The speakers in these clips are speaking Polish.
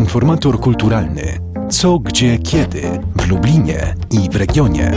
Informator kulturalny. Co, gdzie, kiedy w Lublinie i w regionie.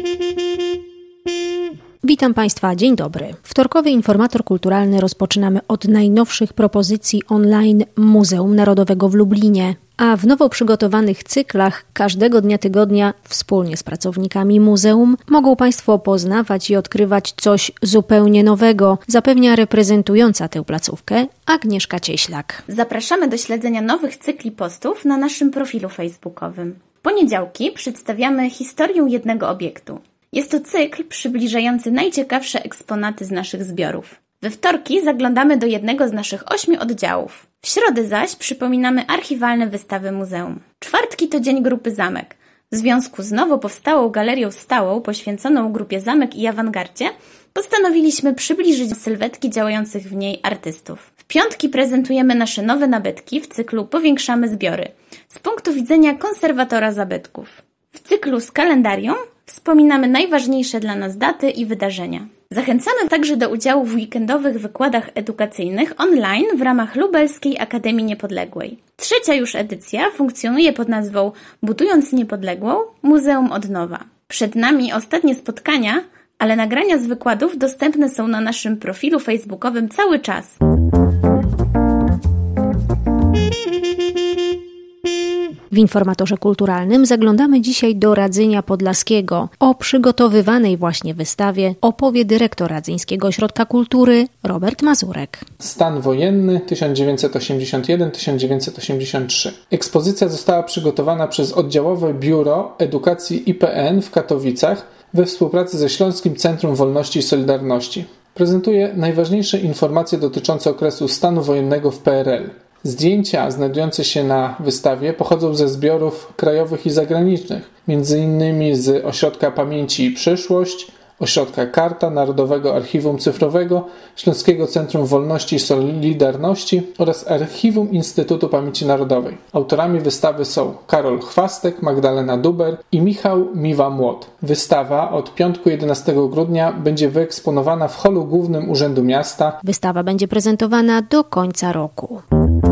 Witam Państwa, dzień dobry. Wtorkowy Informator Kulturalny rozpoczynamy od najnowszych propozycji online Muzeum Narodowego w Lublinie. A w nowo przygotowanych cyklach każdego dnia tygodnia wspólnie z pracownikami muzeum mogą Państwo poznawać i odkrywać coś zupełnie nowego, zapewnia reprezentująca tę placówkę Agnieszka Cieślak. Zapraszamy do śledzenia nowych cykli postów na naszym profilu facebookowym. W poniedziałki przedstawiamy historię jednego obiektu. Jest to cykl przybliżający najciekawsze eksponaty z naszych zbiorów. We wtorki zaglądamy do jednego z naszych 8 oddziałów. W środę zaś przypominamy archiwalne wystawy muzeum. Czwartki to dzień grupy Zamek. W związku z nowo powstałą galerią stałą poświęconą grupie Zamek i awangardzie postanowiliśmy przybliżyć sylwetki działających w niej artystów. W piątki prezentujemy nasze nowe nabytki w cyklu Powiększamy zbiory z punktu widzenia konserwatora zabytków. W cyklu z kalendarium wspominamy najważniejsze dla nas daty i wydarzenia. Zachęcamy także do udziału w weekendowych wykładach edukacyjnych online w ramach Lubelskiej Akademii Niepodległej. Trzecia już edycja funkcjonuje pod nazwą Budując Niepodległą – Muzeum od nowa. Przed nami ostatnie spotkania, ale nagrania z wykładów dostępne są na naszym profilu facebookowym cały czas. W Informatorze Kulturalnym zaglądamy dzisiaj do Radzenia Podlaskiego. O przygotowywanej właśnie wystawie opowie dyrektor Radzyńskiego Ośrodka Kultury Robert Mazurek. Stan wojenny 1981-1983. Ekspozycja została przygotowana przez Oddziałowe Biuro Edukacji IPN w Katowicach we współpracy ze Śląskim Centrum Wolności i Solidarności. Prezentuje najważniejsze informacje dotyczące okresu stanu wojennego w PRL. Zdjęcia znajdujące się na wystawie pochodzą ze zbiorów krajowych i zagranicznych, m.in. z Ośrodka Pamięci i Przyszłość, Ośrodka Karta, Narodowego Archiwum Cyfrowego, Śląskiego Centrum Wolności i Solidarności oraz Archiwum Instytutu Pamięci Narodowej. Autorami wystawy są Karol Chwastek, Magdalena Duber i Michał Miwa-Młot. Wystawa od piątku 11 grudnia będzie wyeksponowana w holu głównym Urzędu Miasta. Wystawa będzie prezentowana do końca roku.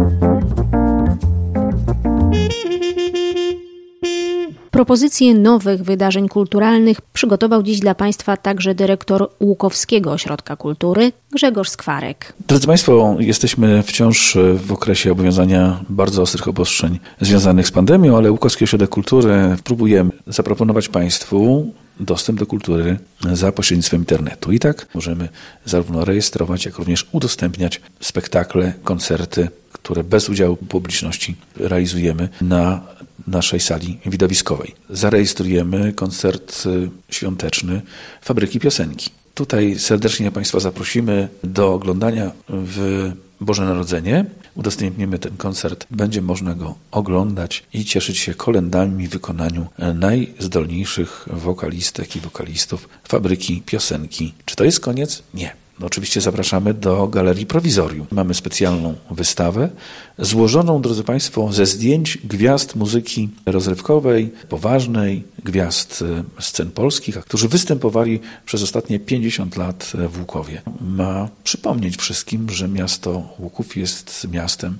Propozycje nowych wydarzeń kulturalnych przygotował dziś dla Państwa także dyrektor Łukowskiego Ośrodka Kultury Grzegorz Skwarek. Drodzy Państwo, jesteśmy wciąż w okresie obowiązywania bardzo ostrych obostrzeń związanych z pandemią, ale Łukowski Ośrodek Kultury próbujemy zaproponować Państwu dostęp do kultury za pośrednictwem internetu. I tak możemy zarówno rejestrować, jak również udostępniać spektakle, koncerty, które bez udziału publiczności realizujemy na naszej sali widowiskowej. Zarejestrujemy koncert świąteczny Fabryki Piosenki. Tutaj serdecznie Państwa zaprosimy do oglądania w Boże Narodzenie. Udostępnimy ten koncert, będzie można go oglądać i cieszyć się kolędami w wykonaniu najzdolniejszych wokalistek i wokalistów Fabryki Piosenki. Czy to jest koniec? Nie. No oczywiście zapraszamy do Galerii Prowizorium. Mamy specjalną wystawę złożoną, drodzy Państwo, ze zdjęć gwiazd muzyki rozrywkowej, poważnej, gwiazd scen polskich, którzy występowali przez ostatnie 50 lat w Łukowie. Ma przypomnieć wszystkim, że miasto Łuków jest miastem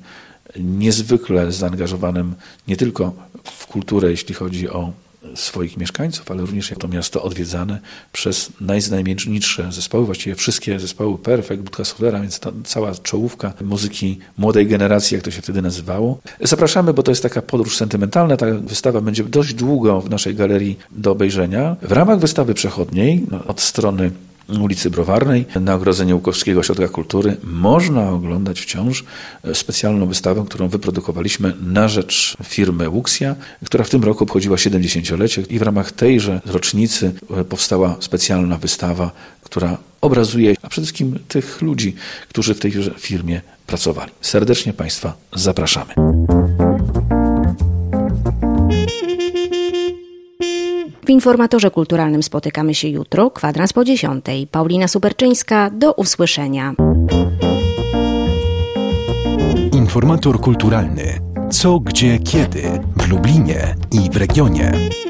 niezwykle zaangażowanym nie tylko w kulturę, jeśli chodzi o swoich mieszkańców, ale również to miasto odwiedzane przez najznamienitsze zespoły, właściwie wszystkie zespoły Perfekt, Budka Solera, więc cała czołówka muzyki młodej generacji, jak to się wtedy nazywało. Zapraszamy, bo to jest taka podróż sentymentalna. Ta wystawa będzie dość długo w naszej galerii do obejrzenia. W ramach wystawy przechodniej od strony ulicy Browarnej na ogrodzeniu Łukowskiego Ośrodka Kultury można oglądać wciąż specjalną wystawę, którą wyprodukowaliśmy na rzecz firmy Wuxia, która w tym roku obchodziła 70-lecie i w ramach tejże rocznicy powstała specjalna wystawa, która obrazuje, a przede wszystkim tych ludzi, którzy w tejże firmie pracowali. Serdecznie Państwa zapraszamy. W Informatorze Kulturalnym spotykamy się jutro, 9:15. Paulina Superczyńska, do usłyszenia. Informator kulturalny. Co, gdzie, kiedy w Lublinie i w regionie.